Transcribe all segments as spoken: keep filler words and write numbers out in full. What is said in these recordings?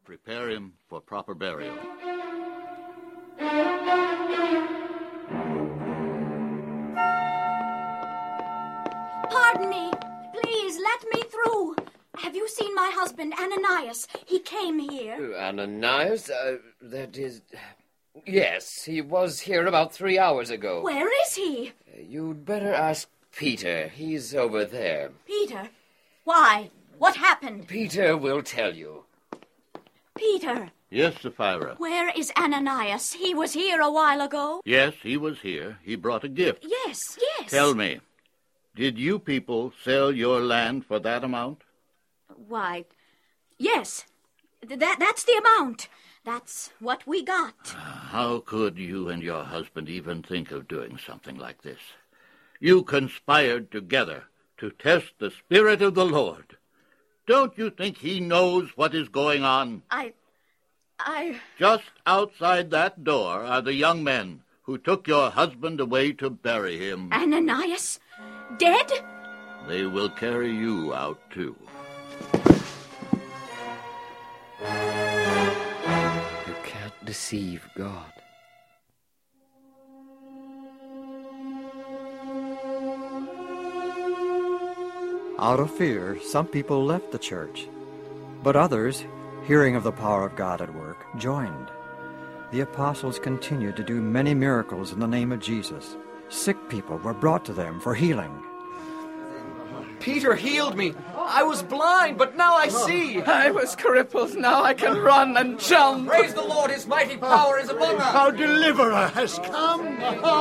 Prepare him for proper burial. Pardon me. Please, let me through. Have you seen my husband, Ananias? He came here. Uh, Ananias? Uh, that is... Yes, he was here about three hours ago. Where is he? Uh, you'd better ask Peter. He's over there. Peter? Why? What happened? Peter will tell you. Peter. Yes, Sapphira. Where is Ananias? He was here a while ago. Yes, he was here. He brought a gift. Yes, yes. Tell me, did you people sell your land for that amount? Why, yes. Th- that That's the amount. That's what we got. How could you and your husband even think of doing something like this? You conspired together to test the Spirit of the Lord. Don't you think he knows what is going on? I... I... Just outside that door are the young men who took your husband away to bury him. Ananias? Dead? They will carry you out, too. You can't deceive God. Out of fear, some people left the church, but others, hearing of the power of God at work, joined. The apostles continued to do many miracles in the name of Jesus. Sick people were brought to them for healing. Peter healed me. I was blind, but now I see. I was crippled. Now I can run and jump. Praise the Lord, his mighty power is among us. Our deliverer has come.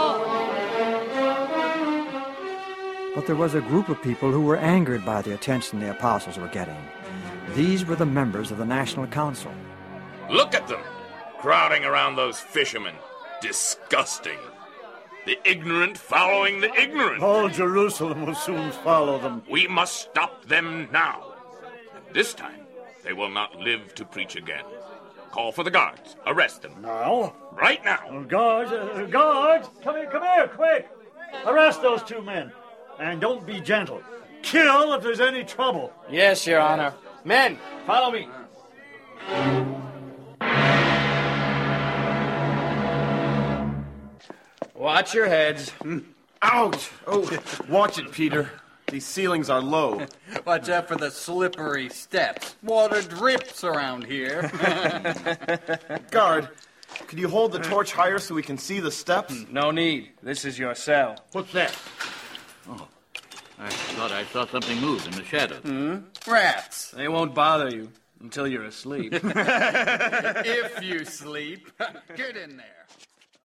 But there was a group of people who were angered by the attention the apostles were getting. These were the members of the National Council. Look at them, crowding around those fishermen. Disgusting. The ignorant following the ignorant. All Jerusalem will soon follow them. We must stop them now. And this time, they will not live to preach again. Call for the guards. Arrest them. Now? Right now. Oh, guards, uh, guards, come here, come here, quick. Arrest those two men. And don't be gentle. Kill if there's any trouble. Yes, Your Honor. Men, follow me. Watch your heads. Ouch! Oh, watch it, Peter. These ceilings are low. Watch out for the slippery steps. Water drips around here. Guard, could you hold the torch higher so we can see the steps? No need. This is your cell. What's that? Oh, I thought I saw something move in the shadows. Hmm? Rats. They won't bother you until you're asleep. If you sleep. Get in there.